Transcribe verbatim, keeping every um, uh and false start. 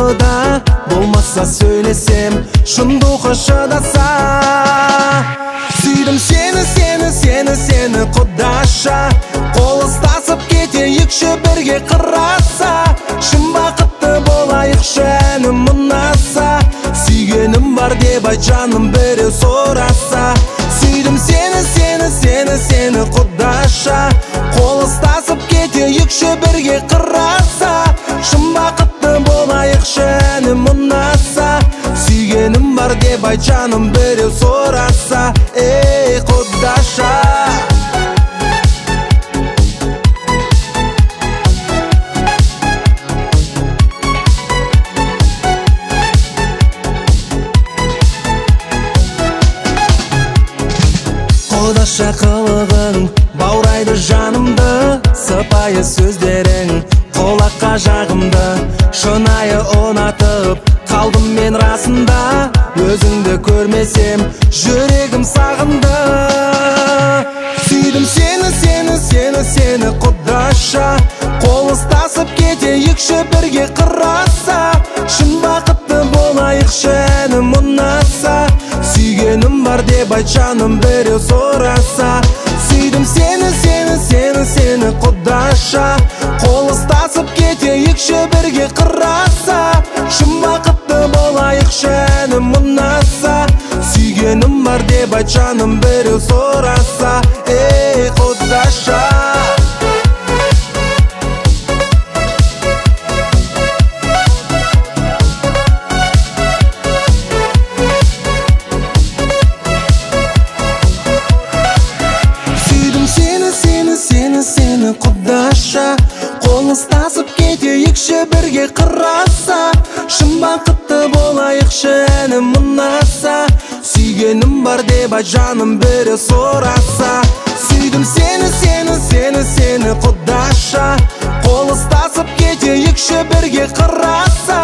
да, болмаса сөйлесем шындығы шыдаса. Сүйдім сені, сені, сені, сені құдаша, қол ұстасып кетейікші бірге қыраса. Шын бақытты болайықшы әнім ұнаса, сүйгенім бар деп айт жаным біреу сұраса. Сүйдім сені, сені, сені, сені құдаша, қол ұстасып кетейікші бірге қыраса. Шын бақытты болайықшы әнім ұнаса, сүйгенім бар деп айт жаным біреу сұраса. Ей құдаша, құдаша қылығың баурайды жанымды, сыпайы сөздерің құлаққа жағымды. Шынайы ұнатып қалдым мен расында, өзіңді көрмесем жүрегім сағынды. Сүйдім сені, сені, сені, сені құдаша, қол ұстасып кетейікші бірге қыраса. Шын бақытты болайықшы әнім ұнаса, сүйгенім бар деп айт жаным біреу сұраса. Сүйдім сені, сені, сені, сені құдаша, қол ұстасып кетейікші бірге қыраса. Шын бақытты болайықшы әнім ұнаса, сүйгенім бар деп айт жаным біреу сұраса. Ей құдаша, сені құдаша, қол ұстасып кетейікші бірге қыраса. Шын бақытты болайықшы әнім ұнаса, сүйгенім бар деп айт жаным біреу сұраса. Сүйдім сені, сені, сені, сені құдаша, қол ұстасып кетейікші бірге қыраса.